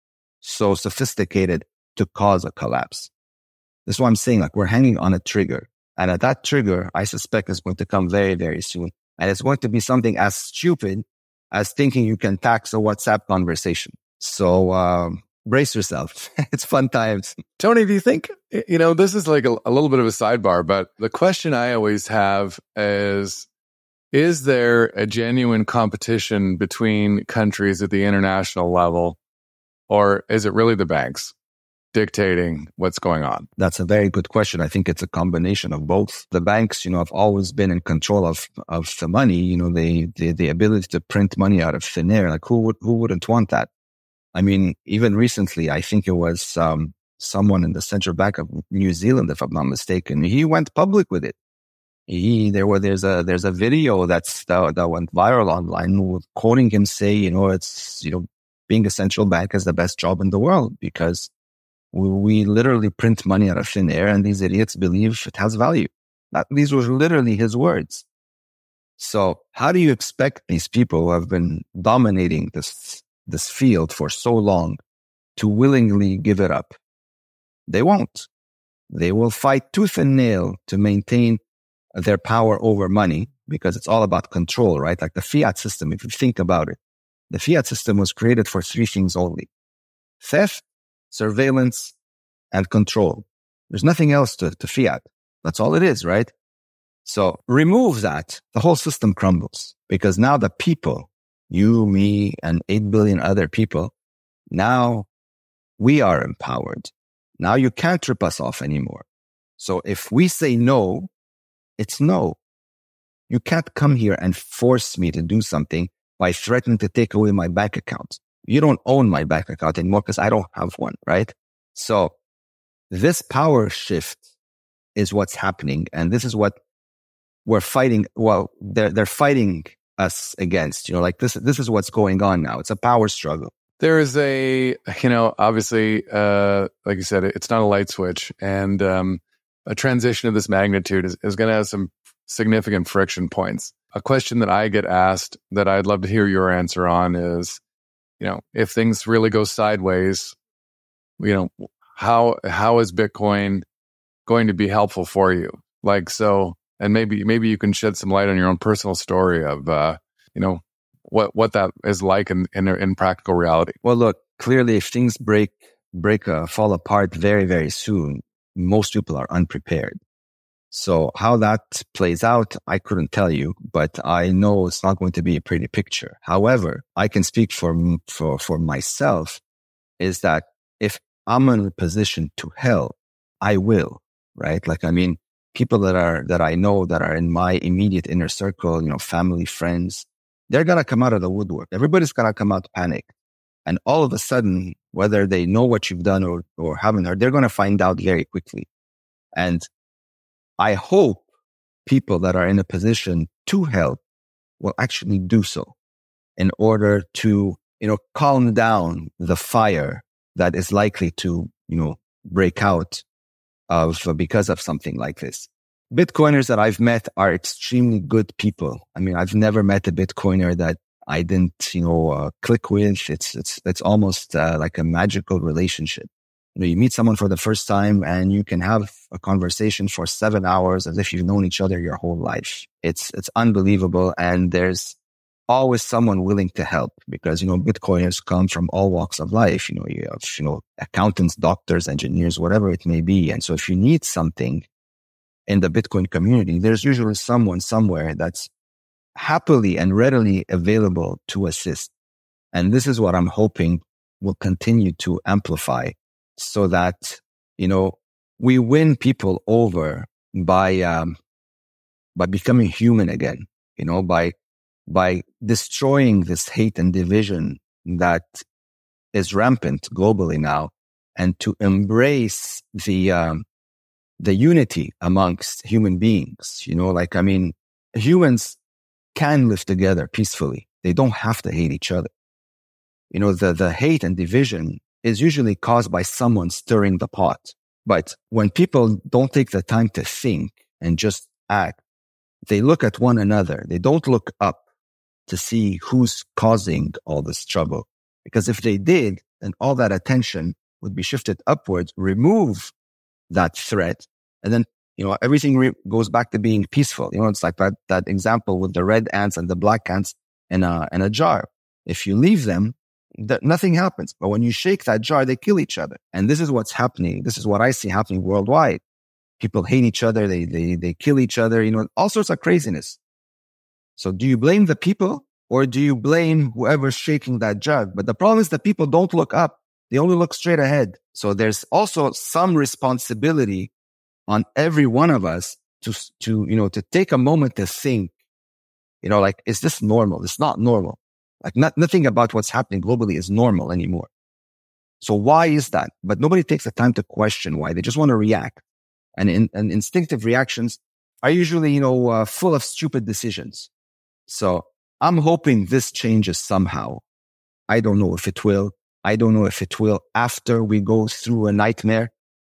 so sophisticated to cause a collapse. This is what I'm saying. Like, we're hanging on a trigger. And at that trigger, I suspect is going to come very, very soon. And it's going to be something as stupid as thinking you can tax a WhatsApp conversation. So, um, brace yourself. It's fun times. Tony, do you think, you know, this is like a, a little bit of a sidebar, but the question I always have is, is there a genuine competition between countries at the international level, or is it really the banks dictating what's going on? That's a very good question. I think it's a combination of both. The banks, you know, have always been in control of, of the money, you know, the, the, the ability to print money out of thin air. Like, who would, who wouldn't want that? I mean, even recently, I think it was, um, someone in the Central Bank of New Zealand, if I'm not mistaken, he went public with it. He, there were, there's a, there's a video that's, that, that went viral online quoting him say, you know, it's, you know, being a central bank is the best job in the world because we, we literally print money out of thin air and these idiots believe it has value. That, these were literally his words. So how do you expect these people who have been dominating this, this field for so long to willingly give it up? They won't. They will fight tooth and nail to maintain their power over money because it's all about control, right? Like the fiat system, if you think about it, the fiat system was created for three things only: theft, surveillance, and control. There's nothing else to, to fiat. That's all it is, right? So remove that, the whole system crumbles because now the people, you, me, and eight billion other people, now we are empowered. Now you can't rip us off anymore. So if we say no, it's no. You can't come here and force me to do something by threatening to take away my bank account. You don't own my bank account anymore because I don't have one, right? So this power shift is what's happening. And this is what we're fighting. Well, they're, they're fighting us against, you know, like this, this is what's going on now. It's a power struggle. There is a, you know, obviously, uh, like you said, it's not a light switch, and um, a transition of this magnitude is, is going to have some significant friction points. A question that I get asked that I'd love to hear your answer on is, you know, if things really go sideways, you know, how how is Bitcoin going to be helpful for you? Like, so, and maybe maybe you can shed some light on your own personal story of, uh, you know, what what that is like in, in in practical reality. Well, look, clearly, if things break break uh, fall apart very very soon, most people are unprepared. So how that plays out, I couldn't tell you, but I know it's not going to be a pretty picture. However, I can speak for for for myself, is that if I'm in a position to help, I will, right? Like, I mean, people that are that I know that are in my immediate inner circle, you know, family, friends, they're going to come out of the woodwork. Everybody's going to come out panicked. And all of a sudden, whether they know what you've done or, or haven't heard, they're going to find out very quickly. And I hope people that are in a position to help will actually do so in order to, you know, calm down the fire that is likely to, you know, break out of because of something like this. Bitcoiners that I've met are extremely good people. I mean, I've never met a Bitcoiner that I didn't, you know, uh, click with. It's, it's, it's almost uh, like a magical relationship. You know, you meet someone for the first time and you can have a conversation for seven hours as if you've known each other your whole life. It's, it's unbelievable. And there's always someone willing to help because, you know, Bitcoiners come from all walks of life. You know, you have, you know, accountants, doctors, engineers, whatever it may be. And so if you need something in the Bitcoin community, there's usually someone somewhere that's happily and readily available to assist. And this is what I'm hoping will continue to amplify so that, you know, we win people over by, um, by becoming human again, you know, by, by destroying this hate and division that is rampant globally now, and to embrace the, um, the unity amongst human beings. You know, like, I mean, humans can live together peacefully. They don't have to hate each other. You know, the, the hate and division is usually caused by someone stirring the pot. But when people don't take the time to think and just act, they look at one another. They don't look up to see who's causing all this trouble. Because if they did, then all that attention would be shifted upwards, remove that threat, and then, you know, everything re- goes back to being peaceful. You know, it's like that, that example with the red ants and the black ants in a, in a jar. If you leave them, th- nothing happens. But when you shake that jar, they kill each other. And this is what's happening. This is what I see happening worldwide. People hate each other. They, they, they kill each other, you know, all sorts of craziness. So do you blame the people or do you blame whoever's shaking that jug? But the problem is that people don't look up. They only look straight ahead. So there's also some responsibility on every one of us to, to, you know, to take a moment to think, you know, like, is this normal? It's not normal. Like not, nothing about what's happening globally is normal anymore. So why is that? But nobody takes the time to question why. They just want to react. And, in, and instinctive reactions are usually, you know, uh, full of stupid decisions. So I'm hoping this changes somehow. I don't know if it will. I don't know if it will after we go through a nightmare.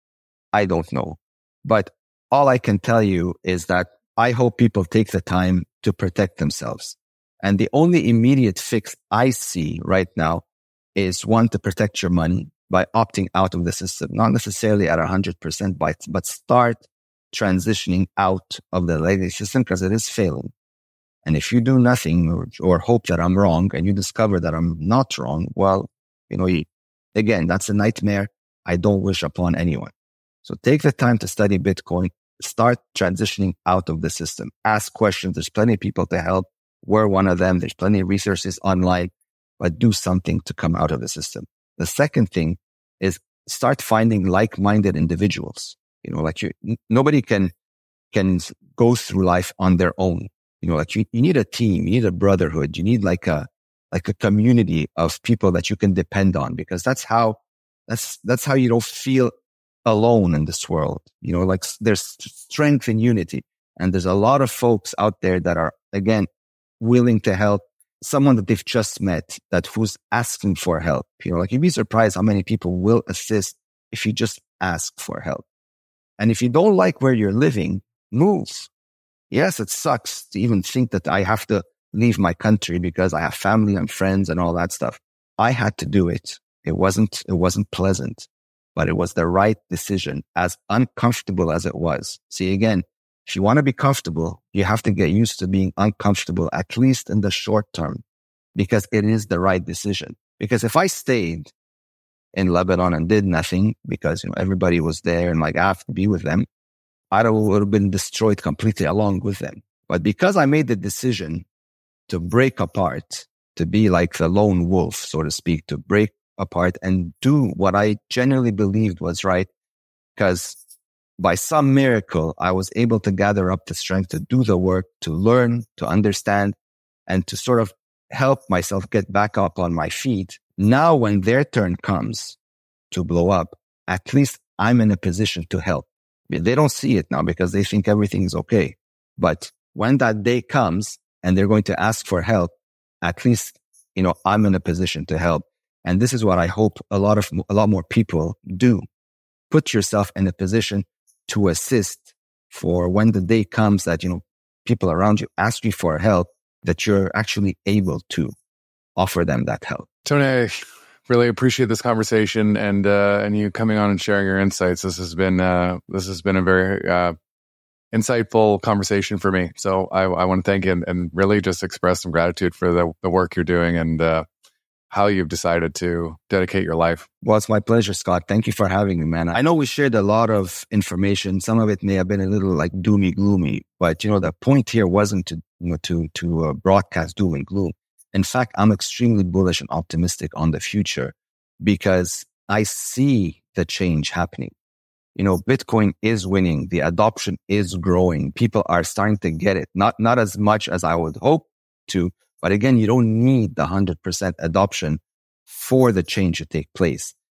I don't know. But all I can tell you is that I hope people take the time to protect themselves. And the only immediate fix I see right now is one, to protect your money by opting out of the system, not necessarily at one hundred percent, but, but start transitioning out of the legacy system because it is failing. And if you do nothing or, or hope that I'm wrong and you discover that I'm not wrong, well, you know, you, again, that's a nightmare I don't wish upon anyone. So take the time to study Bitcoin, start transitioning out of the system, ask questions. There's plenty of people to help. We're one of them. There's plenty of resources online, but do something to come out of the system. The second thing is start finding like-minded individuals. You know, like you, nobody can, can go through life on their own. You know, like you, you need a team, you need a brotherhood, you need like a, like a community of people that you can depend on, because that's how, that's, that's how you don't feel alone in this world. You know, like there's strength in unity. And there's a lot of folks out there that are, again, willing to help someone that they've just met, that who's asking for help. You know, like you'd be surprised how many people will assist if you just ask for help. And if you don't like where you're living, move. Yes, it sucks to even think that I have to leave my country because I have family and friends and all that stuff. I had to do it. It wasn't, it wasn't pleasant, but it was the right decision, as uncomfortable as it was. See, again, if you want to be comfortable, you have to get used to being uncomfortable, at least in the short term, because it is the right decision. Because if I stayed in Lebanon and did nothing because, you know, everybody was there and like I have to be with them, I would have been destroyed completely along with them. But because I made the decision to break apart, to be like the lone wolf, so to speak, to break apart and do what I genuinely believed was right, because by some miracle, I was able to gather up the strength to do the work, to learn, to understand, and to sort of help myself get back up on my feet. Now, when their turn comes to blow up, at least I'm in a position to help. They don't see it now because they think everything is okay. But when that day comes and they're going to ask for help, at least, you know, I'm in a position to help. And this is what I hope a lot of, a lot more people do. Put yourself in a position to assist for when the day comes that, you know, people around you ask you for help, that you're actually able to offer them that help. Tony, really appreciate this conversation and uh, and you coming on and sharing your insights. This has been uh, this has been a very uh, insightful conversation for me. So I, I want to thank you and, and really just express some gratitude for the, the work you're doing and uh, how you've decided to dedicate your life. Well, it's my pleasure, Scott. Thank you for having me, man. I know we shared a lot of information. Some of it may have been a little like doomy gloomy, but you know, the point here wasn't to, you know, to, to uh, broadcast doom and gloom. In fact, I'm extremely bullish and optimistic on the future because I see the change happening. You know, Bitcoin is winning. The adoption is growing. People are starting to get it. Not, not as much as I would hope to, but again, you don't need the one hundred percent adoption for the change to take place.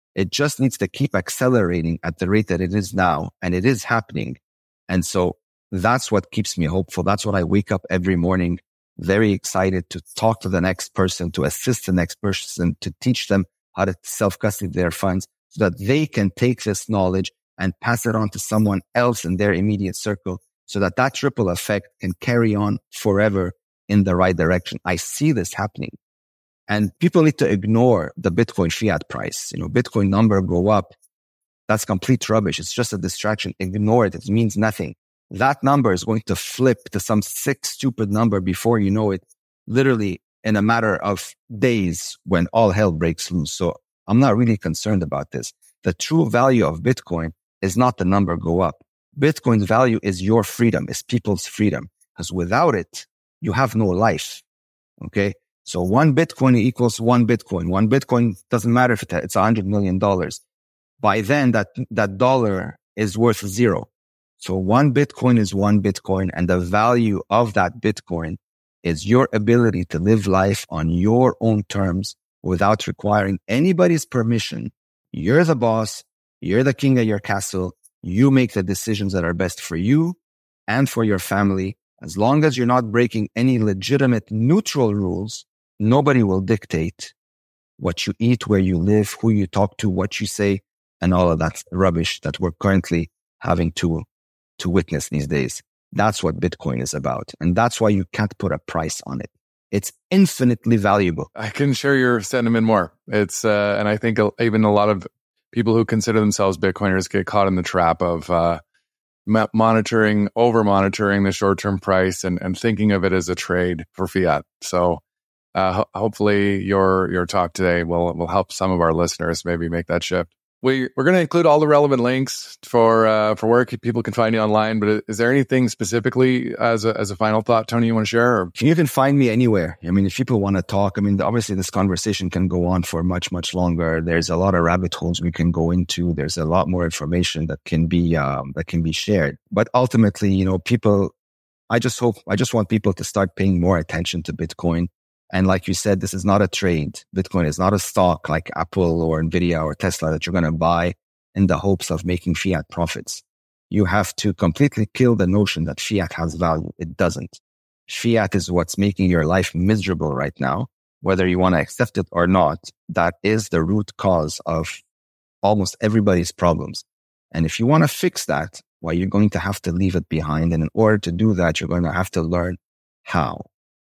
It just needs to keep accelerating at the rate that it is now. And it is happening. And so that's what keeps me hopeful. That's what I wake up every morning, very excited to talk to the next person, to assist the next person, to teach them how to self-custody their funds so that they can take this knowledge and pass it on to someone else in their immediate circle so that that ripple effect can carry on forever in the right direction. I see this happening. And people need to ignore the Bitcoin fiat price. You know, Bitcoin number go up. That's complete rubbish. It's just a distraction. Ignore it. It means nothing. That number is going to flip to some sick, stupid number before you know it, literally in a matter of days when all hell breaks loose. So I'm not really concerned about this. The true value of Bitcoin is not the number go up. Bitcoin's value is your freedom, is people's freedom. Because without it, you have no life. Okay. So one Bitcoin equals one Bitcoin. One Bitcoin doesn't matter if it's a hundred million dollars. By then that, that dollar is worth zero. So one Bitcoin is one Bitcoin, and the value of that Bitcoin is your ability to live life on your own terms without requiring anybody's permission. You're the boss. You're the king of your castle. You make the decisions that are best for you and for your family. As long as you're not breaking any legitimate neutral rules, nobody will dictate what you eat, where you live, who you talk to, what you say, and all of that rubbish that we're currently having to, to witness these days. That's what Bitcoin is about. And that's why you can't put a price on it. It's infinitely valuable. I can share your sentiment more. It's, uh, and I think even a lot of people who consider themselves Bitcoiners get caught in the trap of, uh, monitoring, over monitoring the short-term price and, and thinking of it as a trade for fiat. So, uh, ho- hopefully your, your talk today will, will help some of our listeners maybe make that shift. We, we're going to include all the relevant links for uh, for where people can find you online. But is there anything specifically as a, as a final thought, Tony, you want to share? Or? You can find me anywhere. I mean, if people want to talk, I mean, obviously this conversation can go on for much, much longer. There's a lot of rabbit holes we can go into. There's a lot more information that can be um, that can be shared. But ultimately, you know, people, I just hope, I just want people to start paying more attention to Bitcoin. And like you said, this is not a trade. Bitcoin is not a stock like Apple or Nvidia or Tesla that you're going to buy in the hopes of making fiat profits. You have to completely kill the notion that fiat has value. It doesn't. Fiat is what's making your life miserable right now. Whether you want to accept it or not, that is the root cause of almost everybody's problems. And if you want to fix that, well, you're going to have to leave it behind. And in order to do that, you're going to have to learn how.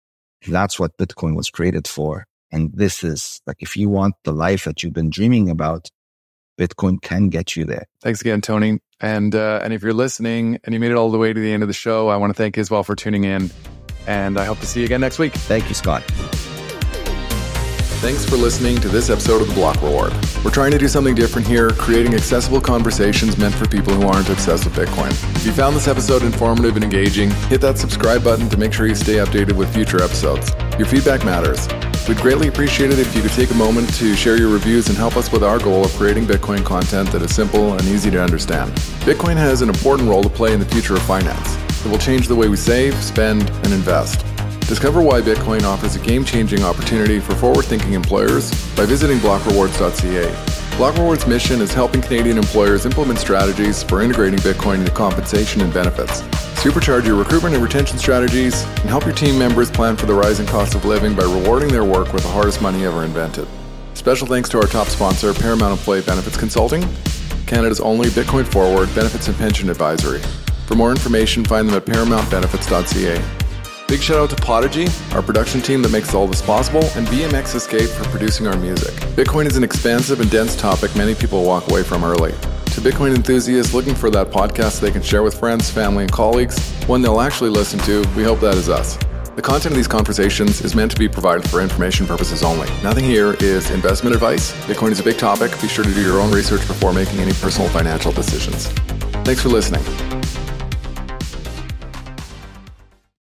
That's what Bitcoin was created for. And this is like, if you want the life that you've been dreaming about, Bitcoin can get you there. Thanks again, Tony. And uh, and if you're listening and you made it all the way to the end of the show, I want to thank Isval for tuning in. And I hope to see you again next week. Thank you, Scott. Thanks for listening to this episode of The Block Reward. We're trying to do something different here, creating accessible conversations meant for people who aren't obsessed with Bitcoin. If you found this episode informative and engaging, hit that subscribe button to make sure you stay updated with future episodes. Your feedback matters. We'd greatly appreciate it if you could take a moment to share your reviews and help us with our goal of creating Bitcoin content that is simple and easy to understand. Bitcoin has an important role to play in the future of finance. It will change the way we save, spend, and invest. Discover why Bitcoin offers a game-changing opportunity for forward-thinking employers by visiting block rewards dot c a. Block Rewards' mission is helping Canadian employers implement strategies for integrating Bitcoin into compensation and benefits, supercharge your recruitment and retention strategies, and help your team members plan for the rising cost of living by rewarding their work with the hardest money ever invented. Special thanks to our top sponsor, Paramount Employee Benefits Consulting, Canada's only Bitcoin forward benefits and pension advisory. For more information, find them at paramount benefits dot c a. Big shout out to Podigy, our production team that makes all this possible, and B M X Escape for producing our music. Bitcoin is an expansive and dense topic many people walk away from early. To Bitcoin enthusiasts looking for that podcast they can share with friends, family, and colleagues, one they'll actually listen to, we hope that is us. The content of these conversations is meant to be provided for information purposes only. Nothing here is investment advice. Bitcoin is a big topic. Be sure to do your own research before making any personal financial decisions. Thanks for listening.